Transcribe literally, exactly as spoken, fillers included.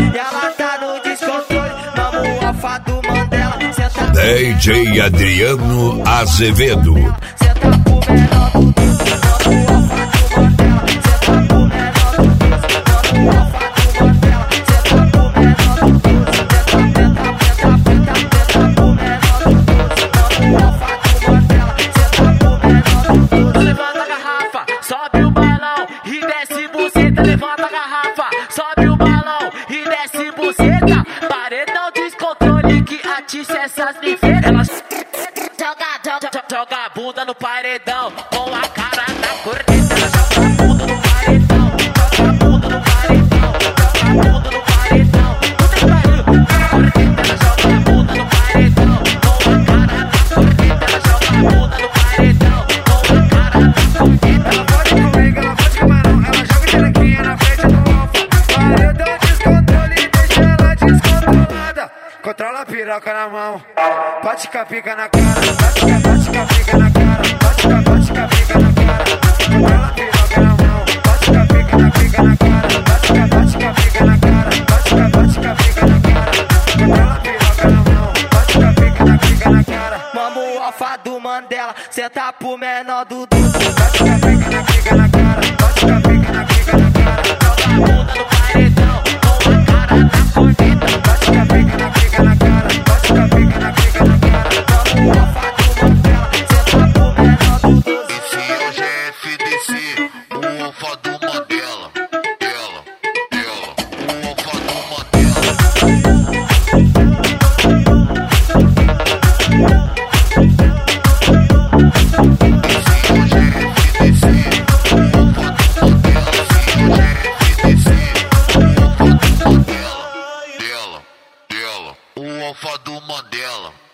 ela tá no descontrole. Vamos, alfa do Mandela. Senta D J Adriano Azevedo. Senta pro menor do doce. Vamos, alfa do Mandela. Senta pro menor do doce. Vamos, alfa do Mandela. Senta pro menor do doce. Senta, senta, senta, senta, senta pro menor do doce. Vamos, alfa do Mandela. Senta pro menor do doce. Levanta a garrafa, sobe o balão e desce buceta. Levanta a garrafa, sobe o balão e desce buceta. Paredão descontrole que atiça essas ninfetas. Elas joga, joga, joga a bunda no paredão com a cara na corneta. Ela joga a bunda no paredão, joga a bunda no paredão, joga a bunda no paredão. Puta que pariu, corneta. Ela joga a bunda no paredão com a cara na corneta. Ela joga a bunda no paredão com a cara na corneta. Ela pode comigo, ela pode camarão. Ela joga xerequinha na frente do alfa. Paredão descontrole, deixa ela descontrolada. Controla a piroca na mão, bate com a pica na cara, bate com a, bate com a pica na cara, bate com a, bate com a pica na cara. Controla a piroca na mão, bate com a pica na pica na cara, bate com a, bate com a pica na cara, bate com a, bate com a pica na cara. Controla a piroca na mão, bate com a pica na pica na cara. Vamos, alfa do Mandela, senta pro menor do doce. Bate com a pica na pica na cara, bate com a pica na pica na cara. Joga a bunda no paredão com a cara na corneta. Bate com a pica na pica na cara, bate com a pica na pica na cara. Vamos, alfa do Mandela, senta pro menor do doce. Esse é o G F D C, o alfa do Mandela. Ela, ela, o alfa do Mandela. Esse é o G F D C, o alfa do Mandela. Esse é o G F D C, o alfa do Mandela. Dela, dela, o alfa do Mandela.